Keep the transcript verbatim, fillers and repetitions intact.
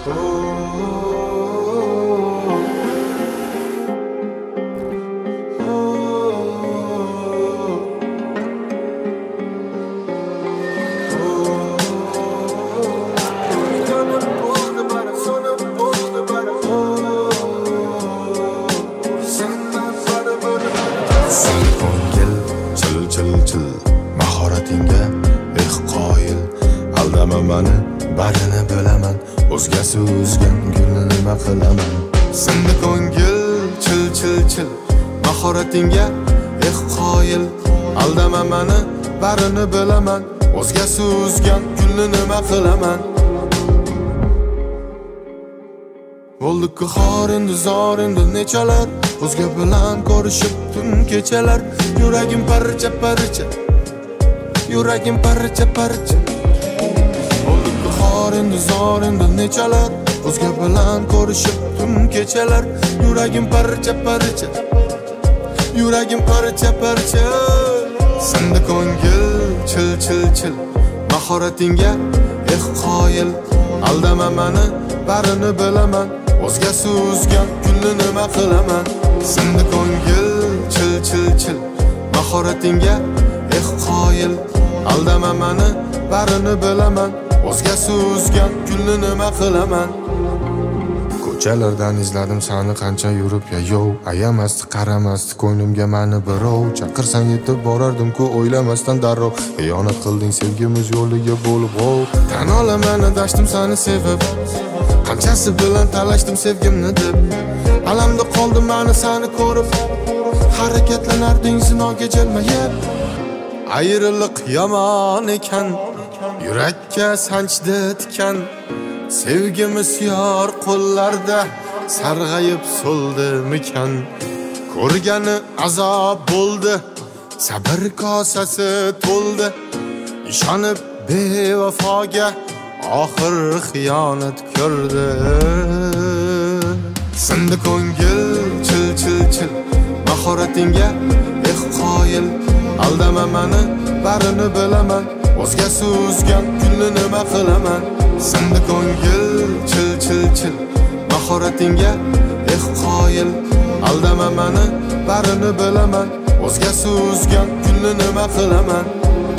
Mahoratingga eh qoyil aldama mani barini bilaman o'zgasi o'zgan gulni nima qilaman sindi ko'ngil chil chil chil mahoratingga eh qoyil aldama mani barini bilaman o'zgasi o'zgan gulni nima qilaman bo'ldi-ku xor endi zor endi nechalar o'zga bilan ko'rishib tun kechalar yuragim parcha parcha yuragim parcha parcha bo'ldi-ku xor endi zor endi nechalar o'zga bilan ko'rishib tun kechalar yuragim parcha parcha yuragim parcha parcha sindi ko'ngil chil chil chil mahoratingga eh qoyil aldama mani barini bilaman o'zgasi o'zgan gulni nima qilaman sindi ko'ngil chil chil chil mahoratingga eh qoyil aldama mani barini bilaman o'zgasi o'zgan gulni nima qilaman ko'chalardan izladim sani qancha yurib yayov ayamasdi qaramasdi ko'nglimga mani birov chaqirsang yetib borardim-ku o'ylamasdan darrov xiyonat qilding sevgimiz yo'liga bo'lib ov tan olaman adashdim sani sevib qanchasi bilan talashdim sevgimni deb alamda qoldim mani sani ko'rib harakatlanarding zinoga jilmayib ayriliq yomon ekan yurakka sanchdi tikan sevgimiz yor qo'llarda sarg'ayib so'ldimikan ko'rgani azob bo'ldi sabr kosasi to'ldi ishonib bevafoga oxir xiyonat ko'rdi sindi ko'ngil chil chil chil mahoratingga eh qoyil aldama mani barini bilaman o'zgasi o'zgan gulni nima qilaman sindi ko'ngil chil chil chil mahoratingga eh qoyil aldama mani barini bilaman o'zgasi o'zgan gulni nima qilaman